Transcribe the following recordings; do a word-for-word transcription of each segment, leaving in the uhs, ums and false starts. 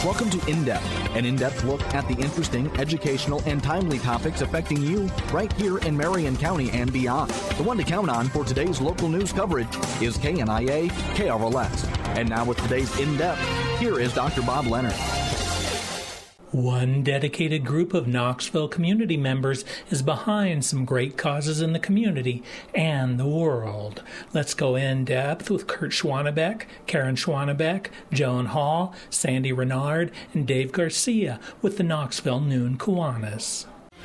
Welcome to In-Depth, an in-depth look at the interesting, educational, and timely topics affecting you right here in Marion County and beyond. The one to count on for today's local news coverage is K N I A K R L S. And now with today's In-Depth, here is Doctor Bob Leonard. One dedicated group of Knoxville community members is behind some great causes in the community and the world. Let's go in depth with Kurt Schwanebeck, Karen Schwanebeck, Joan Hall, Sandy Renard, and Dave Garcia with the Knoxville Noon Kiwanis.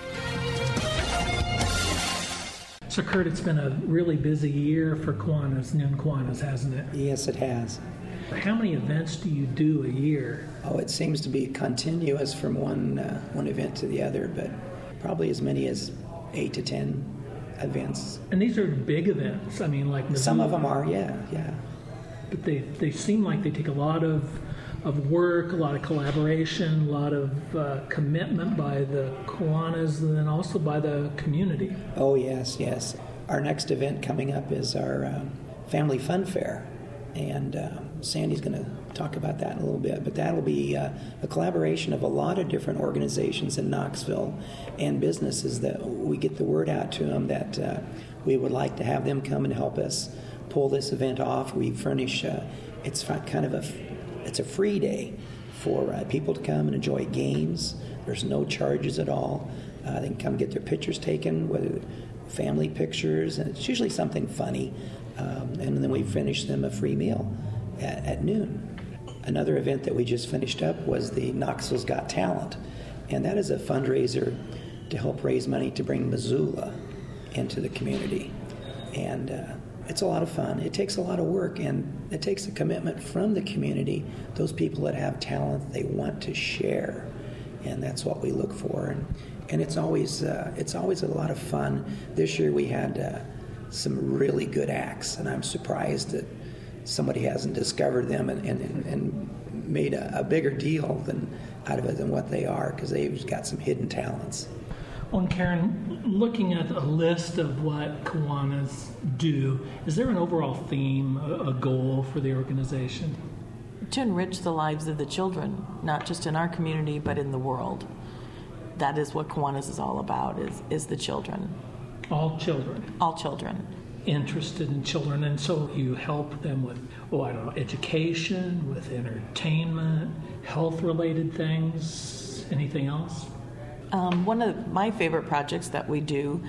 So Kurt, it's been a really busy year for Kiwanis, Noon Kiwanis, hasn't it? Yes, it has. How many events do you do a year? Oh, it seems to be continuous from one uh, one event to the other, but probably as many as eight to ten events. And these are big events. I mean, like Missoula. Some of them are, yeah, yeah. But they they seem like they take a lot of of work, a lot of collaboration, a lot of uh, commitment by the Kiwanis, and then also by the community. Oh yes, yes. Our next event coming up is our um, Family Fun Fair. And uh, Sandy's going to talk about that in a little bit. But that'll be uh, a collaboration of a lot of different organizations in Knoxville and businesses that we get the word out to them that uh, we would like to have them come and help us pull this event off. We furnish, uh, it's kind of a, it's a free day for uh, people to come and enjoy games. There's no charges at all. Uh, they can come get their pictures taken, whether family pictures, and it's usually something funny. Um, and then we finish them a free meal at, at noon. Another event that we just finished up was the Knoxville's Got Talent, and that is a fundraiser to help raise money to bring Missoula into the community. And uh, it's a lot of fun. It takes a lot of work, and it takes a commitment from the community. Those people that have talent, they want to share, and that's what we look for. And and it's always uh, it's always a lot of fun. This year we had Uh, some really good acts, and I'm surprised that somebody hasn't discovered them and, and, and made a, a bigger deal than out of it than what they are, because they've got some hidden talents. Well, and Karen, looking at a list of what Kiwanis do, is there an overall theme, a, a goal for the organization? To enrich the lives of the children, not just in our community, but in the world. That is what Kiwanis is all about, is, is the children. All children? All children. Interested in children, and so you help them with, oh, I don't know, education, with entertainment, health-related things, anything else? Um, one of my favorite projects that we do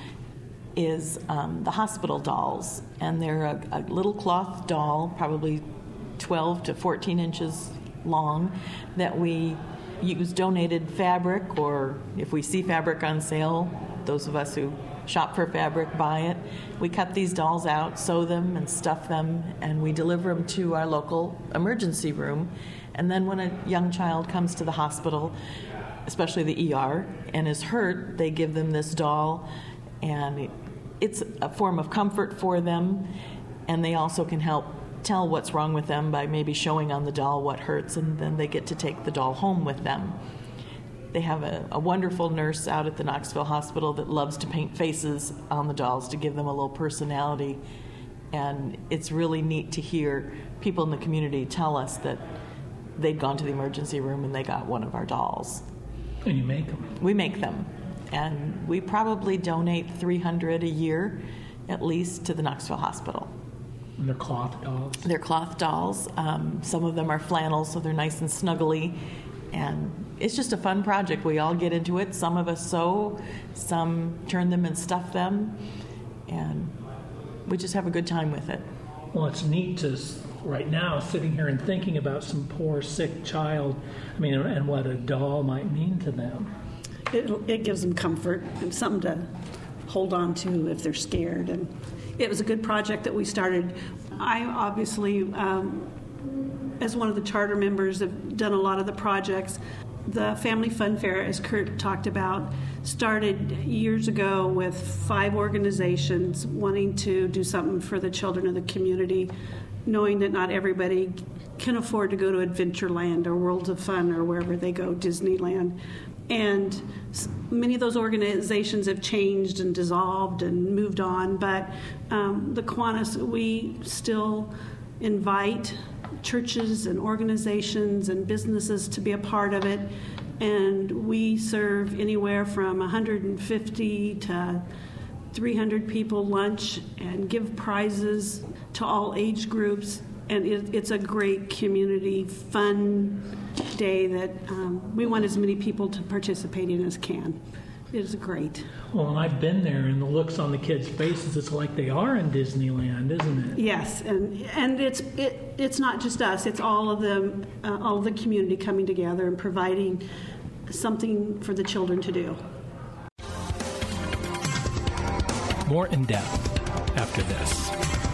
is um, the hospital dolls, and they're a, a little cloth doll, probably twelve to fourteen inches long, that we use donated fabric, or if we see fabric on sale, those of us who shop for fabric, buy it. We cut these dolls out, sew them, and stuff them, and we deliver them to our local emergency room. And then when a young child comes to the hospital, especially the E R, and is hurt, they give them this doll, and it's a form of comfort for them, and they also can help tell what's wrong with them by maybe showing on the doll what hurts, and then they get to take the doll home with them. They have a, a wonderful nurse out at the Knoxville Hospital that loves to paint faces on the dolls to give them a little personality. And it's really neat to hear people in the community tell us that they'd gone to the emergency room and they got one of our dolls. And you make them? We make them. And we probably donate three hundred a year, at least, to the Knoxville Hospital. And they're cloth dolls? They're cloth dolls. Um, some of them are flannel, so they're nice and snuggly. And it's just a fun project. We all get into it. Some of us sew, some turn them and stuff them, and we just have a good time with it. Well, it's neat to, right now, sitting here and thinking about some poor, sick child, I mean, and what a doll might mean to them. It, it gives them comfort and something to hold on to if they're scared. And it was a good project that we started. I obviously, um, as one of the charter members, have done a lot of the projects. The Family Fun Fair, as Kurt talked about, started years ago with five organizations wanting to do something for the children of the community, knowing that not everybody can afford to go to Adventureland or Worlds of Fun or wherever they go, Disneyland. And many of those organizations have changed and dissolved and moved on, but um, the Kiwanis, we still invite churches and organizations and businesses to be a part of it. And we serve anywhere from one hundred fifty to three hundred people lunch and give prizes to all age groups. And it, it's a great community, fun day that um, we want as many people to participate in as can. It is great. Well, and I've been there, and the looks on the kids' faces, it's like they are in Disneyland, isn't it? Yes, and and it's it, it's not just us; it's all of them, uh, all of the community coming together and providing something for the children to do. More in depth after this.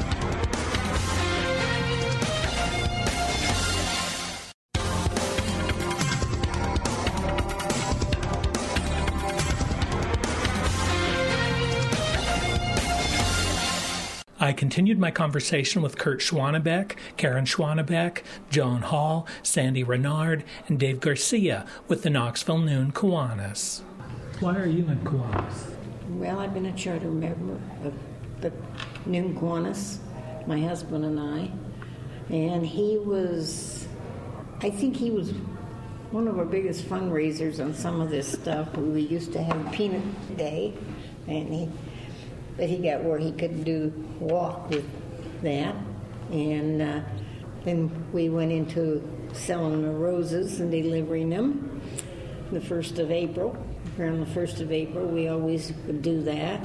I continued my conversation with Kurt Schwanebeck, Karen Schwanebeck, Joan Hall, Sandy Renard, and Dave Garcia with the Knoxville Noon Kiwanis. Why are you in Kiwanis? Well, I've been a charter member of the Noon Kiwanis, my husband and I, and he was, I think he was one of our biggest fundraisers on some of this stuff. We used to have Peanut Day, and he But he got where he could do walk with that. And uh, then we went into selling the roses and delivering them the first of April. Around the first of April, we always would do that.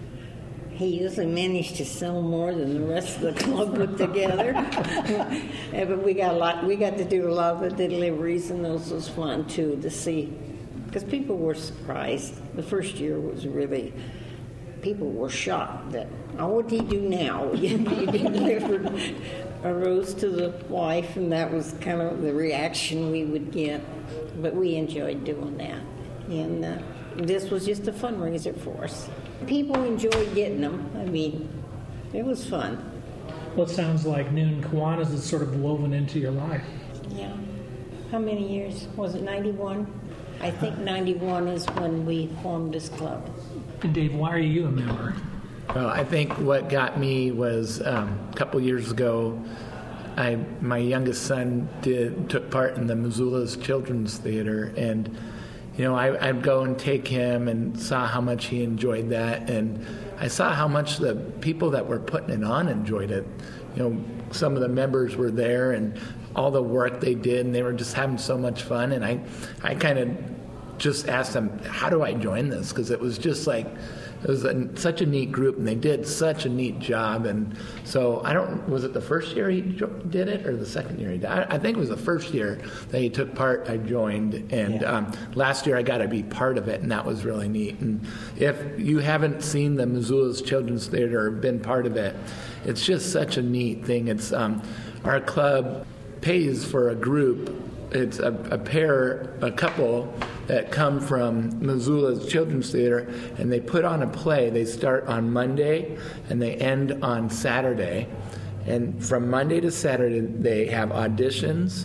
He usually managed to sell more than the rest of the club put together. Yeah, but we got a lot. We got to do a lot of the deliveries, and those was fun too to see, because people were surprised. The first year was really. People were shocked that, oh, what did he do now? He delivered a rose to the wife, and that was kind of the reaction we would get. But we enjoyed doing that. And uh, this was just a fundraiser for us. People enjoyed getting them. I mean, it was fun. Well, it sounds like Noon Kiwanis is sort of woven into your life. Yeah. How many years? Was it ninety-one? I think ninety-one is when we formed this club. And Dave, why are you a member? Well, I think what got me was um, a couple years ago, I my youngest son did took part in the Missoula's Children's Theater, and you know I, I'd go and take him and saw how much he enjoyed that, and I saw how much the people that were putting it on enjoyed it. You know, some of the members were there, and all the work they did, and they were just having so much fun, and I, I kind of. just asked them, how do I join this? Because it was just like, it was a, such a neat group, and they did such a neat job. And so I don't, was it the first year he jo- did it or the second year he did it? I, I think it was the first year that he took part, I joined. And yeah. um, last year I got to be part of it, and that was really neat. And if you haven't seen the Missoula's Children's Theater or been part of it, it's just such a neat thing. It's um, our club pays for a group. It's a, a pair, a couple that come from Missoula's Children's Theater, and they put on a play. They start on Monday, and they end on Saturday. And from Monday to Saturday, they have auditions,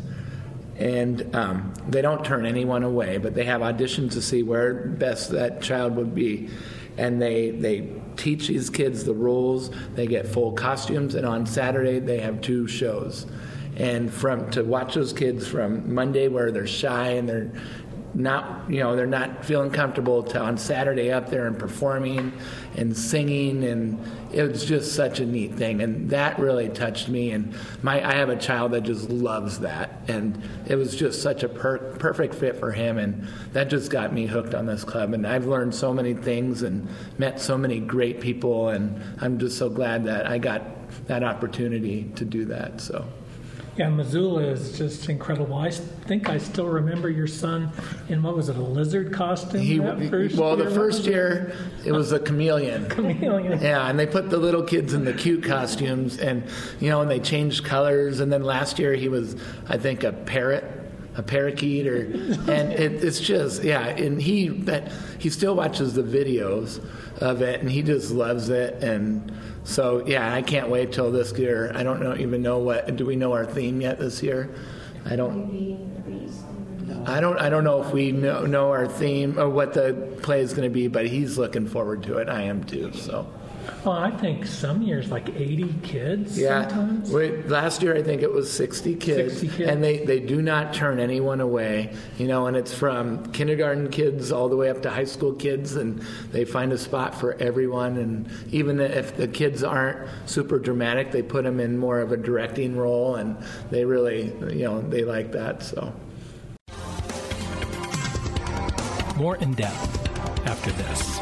and um, they don't turn anyone away, but they have auditions to see where best that child would be. And they they teach these kids the roles. They get full costumes, and on Saturday, they have two shows. And from to watch those kids from Monday where they're shy and they're not, you know, they're not feeling comfortable, to on Saturday up there and performing and singing, and it was just such a neat thing, and that really touched me. And my I have a child that just loves that, and it was just such a per- perfect fit for him, and that just got me hooked on this club. And I've learned so many things and met so many great people, and I'm just so glad that I got that opportunity to do that. So. Yeah, Missoula is just incredible. I think I still remember your son in, what was it, a lizard costume? He, that first well, year? the first year, it was a chameleon. Chameleon. Yeah, and they put the little kids in the cute costumes, and, you know, and they changed colors. And then last year he was, I think, a parrot. A parakeet, or and it, it's just yeah, and he that he still watches the videos of it, and he just loves it, and so yeah, I can't wait till this year. I don't know even know what do we know our theme yet this year? I don't. I don't. I don't know if we know, know our theme or what the play is going to be, but he's looking forward to it. I am too. So. Well, I think some years like eighty kids Yeah. sometimes. Wait, last year I think it was sixty kids. sixty kids. And they, they do not turn anyone away. You know, and it's from kindergarten kids all the way up to high school kids, and they find a spot for everyone. And even if the kids aren't super dramatic, they put them in more of a directing role, and they really, you know, they like that. So More in depth after this.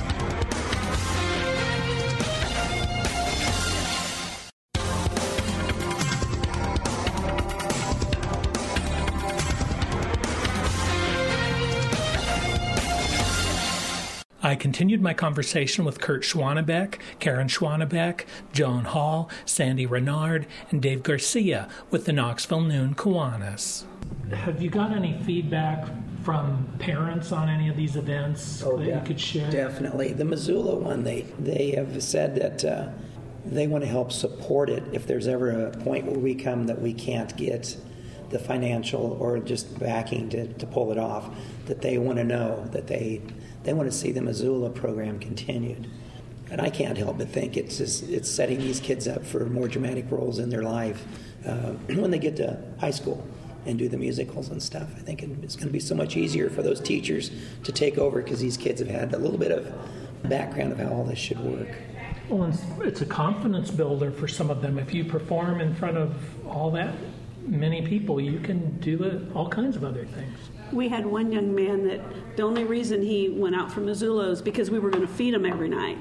I continued my conversation with Kurt Schwanebeck, Karen Schwanebeck, Joan Hall, Sandy Renard, and Dave Garcia with the Knoxville Noon Kiwanis. Have you got any feedback from parents on any of these events Oh, that def- you could share? Definitely. The Missoula one, they, they have said that uh, they want to help support it if there's ever a point where we come that we can't get the financial or just backing to, to pull it off, that they want to know that they they want to see the Missoula program continued. And I can't help but think it's just, it's setting these kids up for more dramatic roles in their life uh, when they get to high school and do the musicals and stuff. I think it's going to be so much easier for those teachers to take over because these kids have had a little bit of background of how all this should work. Well, it's, it's a confidence builder for some of them. If you perform in front of all that many people, you can do it, all kinds of other things. We had one young man that the only reason he went out for Missoula is because we were going to feed him every night.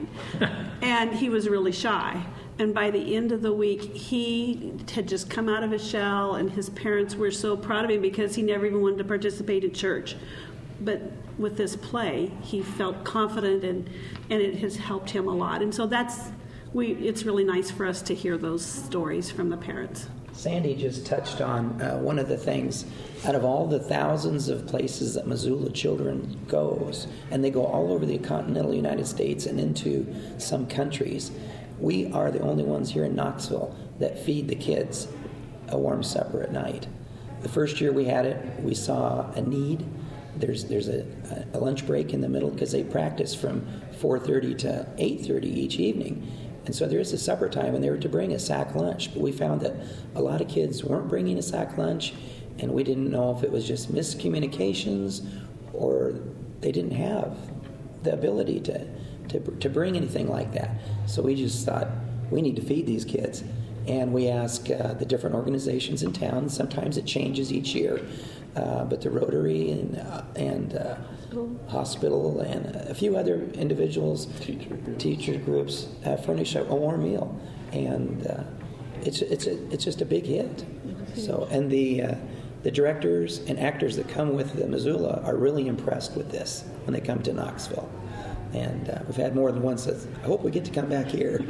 And he was really shy. And by the end of the week, he had just come out of his shell, and his parents were so proud of him because he never even wanted to participate in church. But with this play, he felt confident, and, and it has helped him a lot. And so that's, we. it's really nice for us to hear those stories from the parents. Sandy just touched on uh, one of the things. Out of all the thousands of places that Missoula Children goes, and they go all over the continental United States and into some countries, we are the only ones here in Knoxville that feed the kids a warm supper at night. The first year we had it, we saw a need. There's there's a, a lunch break in the middle because they practice from four thirty to eight thirty each evening. And so there is a supper time, and they were to bring a sack lunch. But we found that a lot of kids weren't bringing a sack lunch, and we didn't know if it was just miscommunications or they didn't have the ability to, to, to bring anything like that. So we just thought, we need to feed these kids. And we ask uh, the different organizations in town. Sometimes it changes each year. Uh, but the Rotary and uh, and uh, hospital and a few other individuals, teacher groups, teacher groups uh, furnish a, a warm meal, and uh, it's it's a, it's just a big hit. So and the uh, the directors and actors that come with the Missoula are really impressed with this when they come to Knoxville, and uh, we've had more than one says, I hope we get to come back here.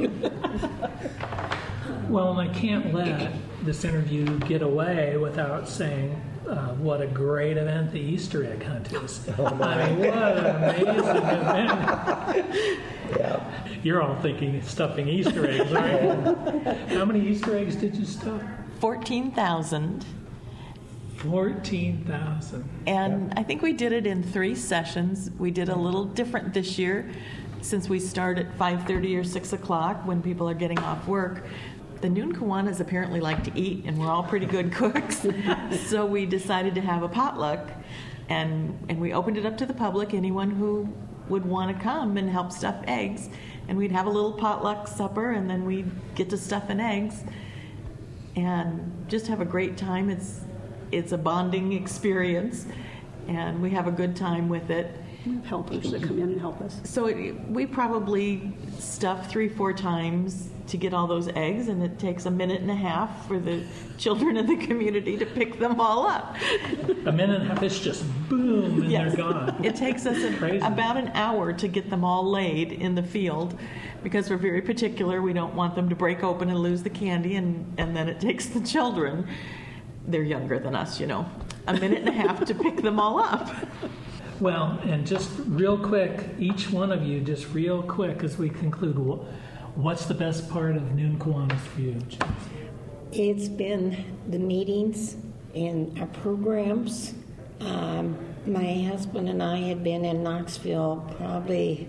Well, and I can't let this interview get away without saying uh, what a great event the Easter egg hunt is. Oh, I mean, what an amazing event. Yeah. You're all thinking stuffing Easter eggs, aren't you? How many Easter eggs did you stuff? fourteen thousand. fourteen thousand. And yeah. I think we did it in three sessions. We did a little different this year since we start at five thirty or six o'clock when people are getting off work. The Noon Kiwanis apparently like to eat, and we're all pretty good cooks. So we decided to have a potluck, and and we opened it up to the public, anyone who would want to come and help stuff eggs. And we'd have a little potluck supper, and then we'd get to stuff and eggs and just have a great time. It's it's a bonding experience, and we have a good time with it. We have helpers that come in and help us. So it, we probably stuff three, four times to get all those eggs, and it takes a minute and a half for the children in the community to pick them all up. A minute and a half, it's just boom, and yes. they're gone. It takes us a, about an hour to get them all laid in the field because we're very particular. We don't want them to break open and lose the candy, and, and then it takes the children, they're younger than us, you know, a minute and a half to pick them all up. Well, and just real quick, each one of you, just real quick as we conclude, what's the best part of Noon Kiwanis for you? It's been the meetings and our programs. Um, my husband and I had been in Knoxville probably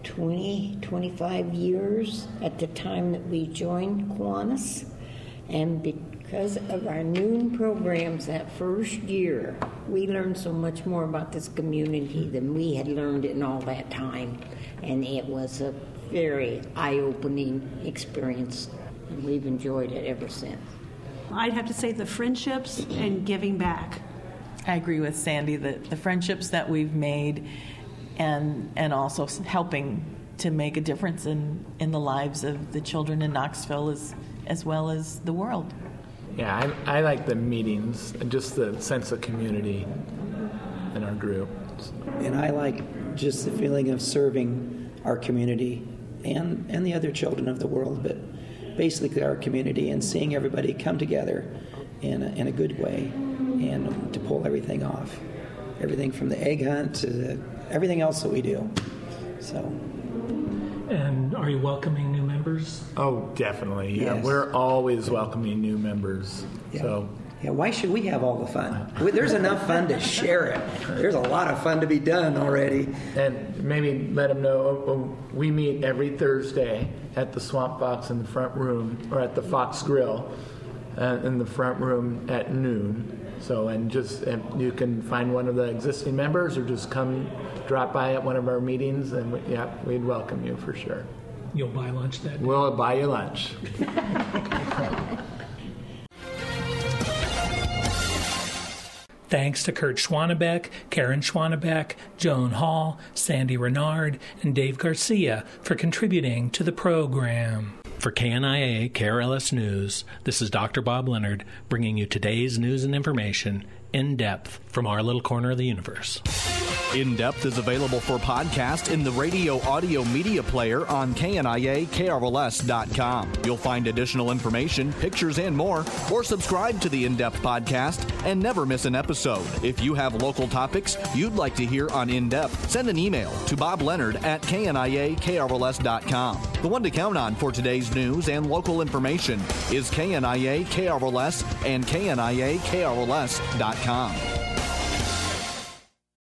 twenty, twenty-five years at the time that we joined Kiwanis. And because of our noon programs that first year, we learned so much more about this community than we had learned in all that time. And it was a very eye-opening experience, and we've enjoyed it ever since. I'd have to say the friendships and giving back. I agree with Sandy that the friendships that we've made and and also helping to make a difference in, in the lives of the children in Knoxville as, as well as the world. Yeah, I, I like the meetings and just the sense of community in our group. And I like just the feeling of serving our community and, and the other children of the world, but basically our community, and seeing everybody come together in a, in a good way and to pull everything off. Everything from the egg hunt to the, everything else that we do. So. And are you welcoming new members? Oh, definitely. Yeah, Yes. we're always welcoming new members. Yeah. So Yeah, why should we have all the fun? There's enough fun to share it. There's a lot of fun to be done already. And maybe let them know uh, we meet every Thursday at the Swamp Fox in the front room, or at the Fox Grill uh, in the front room at noon. So, and just and you can find one of the existing members, or just come drop by at one of our meetings, and we, yeah, we'd welcome you for sure. You'll buy lunch that day? We'll buy you lunch. Thanks to Kurt Schwanebeck, Karen Schwanebeck, Joan Hall, Sandy Renard, and Dave Garcia for contributing to the program. For K N I A K R L S News, this is Doctor Bob Leonard bringing you today's news and information in depth from our little corner of the universe. In Depth is available for podcast in the radio audio media player on K N I A K R L S dot com. You'll find additional information, pictures, and more, or subscribe to the In Depth podcast and never miss an episode. If you have local topics you'd like to hear on In Depth, send an email to Bob Leonard at K N I A K R L S dot com. The one to count on for today's news and local information is K N I A K R L S and K N I A K R L S dot com.